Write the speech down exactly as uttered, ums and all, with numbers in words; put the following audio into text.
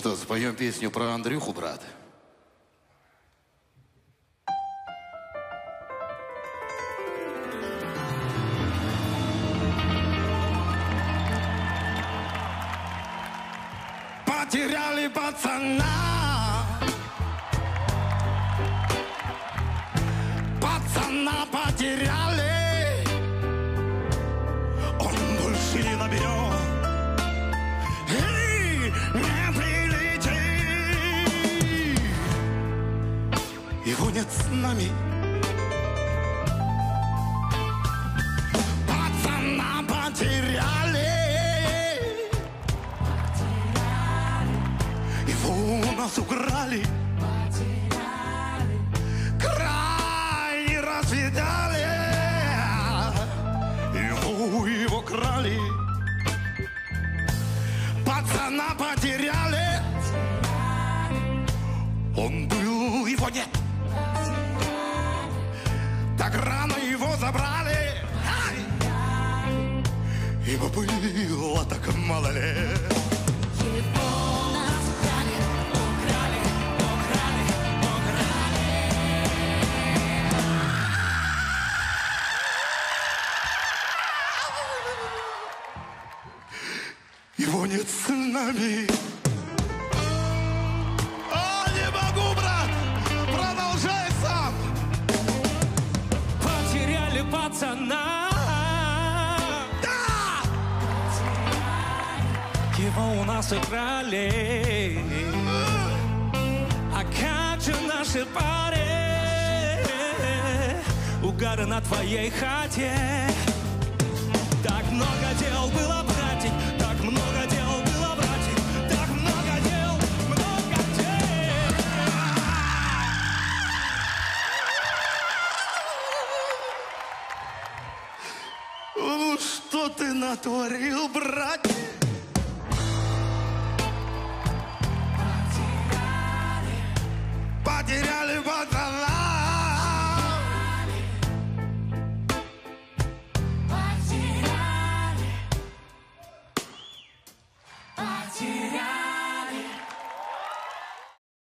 что, споем песню про Андрюху, брат? Потеряли пацана, пацана потеряли, он больше не наберет и не прилетит. Его нет с нами. Пацана потеряли. У нас украли, потеряли, край разведали, его, его крали, пацана потеряли, он был, его нет, так рано его забрали, ибо было так мало лет. Его нет с нами. А, не могу, брат! Продолжай сам! Потеряли пацана. Да! Его у нас украли. А как же наши пари? Угары на твоей хате. Так много дел было, братик. Так много дел было, братик. Так много дел, много дел. Ну что ты натворил, братик?